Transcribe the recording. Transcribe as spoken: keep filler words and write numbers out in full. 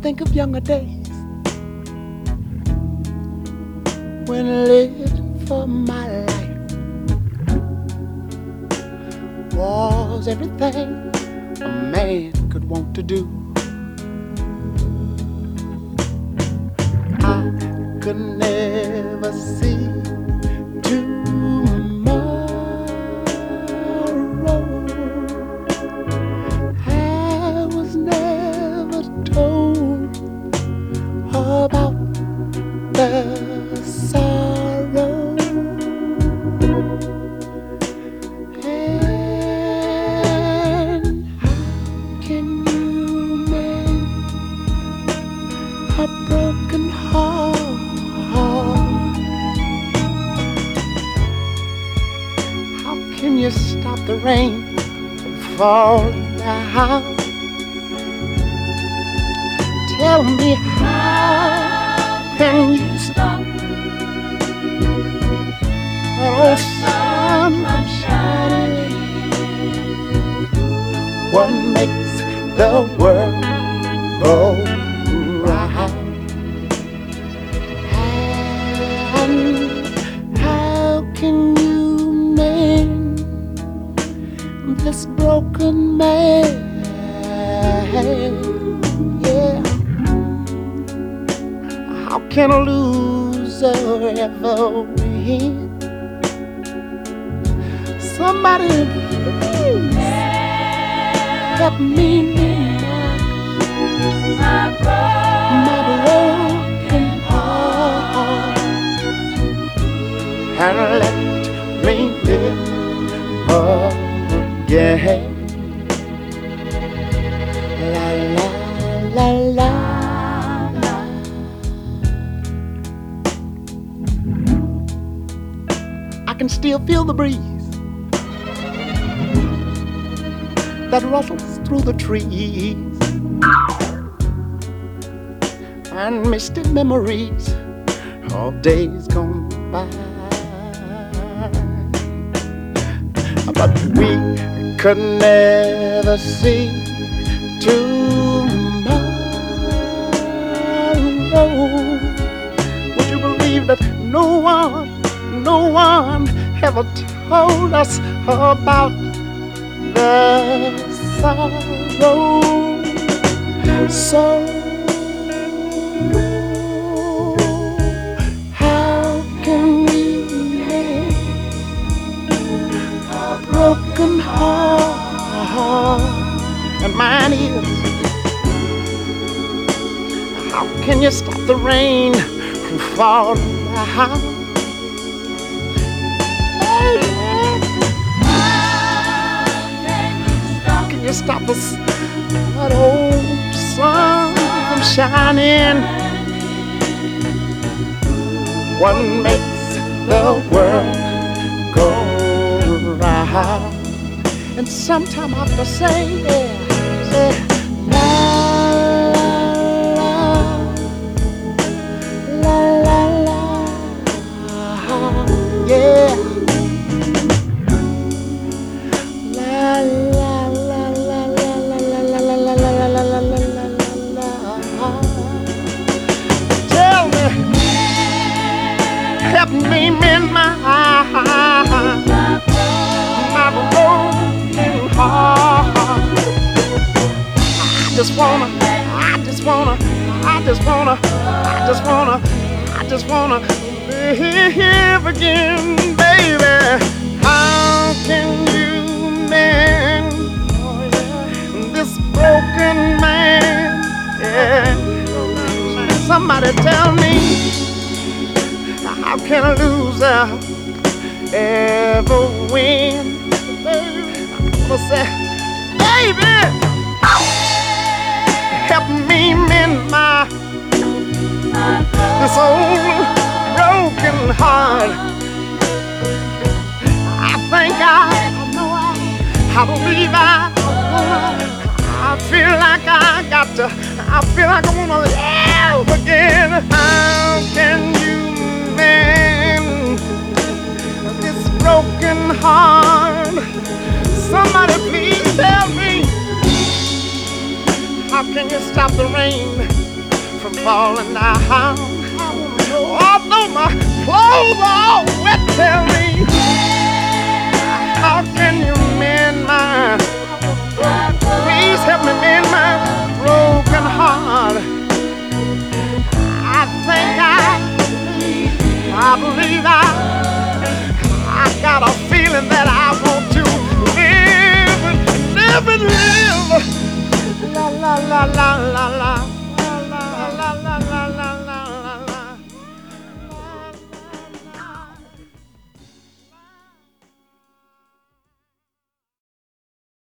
think of younger days when living for my life was everything a man could want to do. I could never see the rain from falling down. Tell me, how can you stop that old sun from shining? What makes the world go round? And how can you mend this broken man? Yeah. How can a loser ever win? Somebody please help me mend my broken heart and let me live again. La la la la la. I can still feel the breeze that rustles through the trees and misty memories of days gone by. But we could never see tomorrow. Would you believe that no one, no one ever told us about the sorrow? So how can we make a broken heart? And mine is, how can you stop the rain from falling down? How can you stop us, that old sun from shining? What makes the world go round? And sometime I have to say, yeah, say, la la la la la, yeah, la la la la la la la la la la la la la. Tell me, help me mend my my broken heart. I just wanna, I just wanna, I just wanna, I just wanna, I just wanna live again, baby. How can you mend this broken man? Yeah. Somebody tell me, how can a loser ever win? I'm gonna say, baby, help me mend my this old broken heart. I think I, I know I, I believe I, I feel like I got to, I feel like I wanna live again. How can you mend this broken heart? Somebody please tell me, how can you stop the rain falling down. Although my clothes are all wet, tell me, how can you mend my, please help me mend my broken heart. I think I, I believe I, I got a feeling that I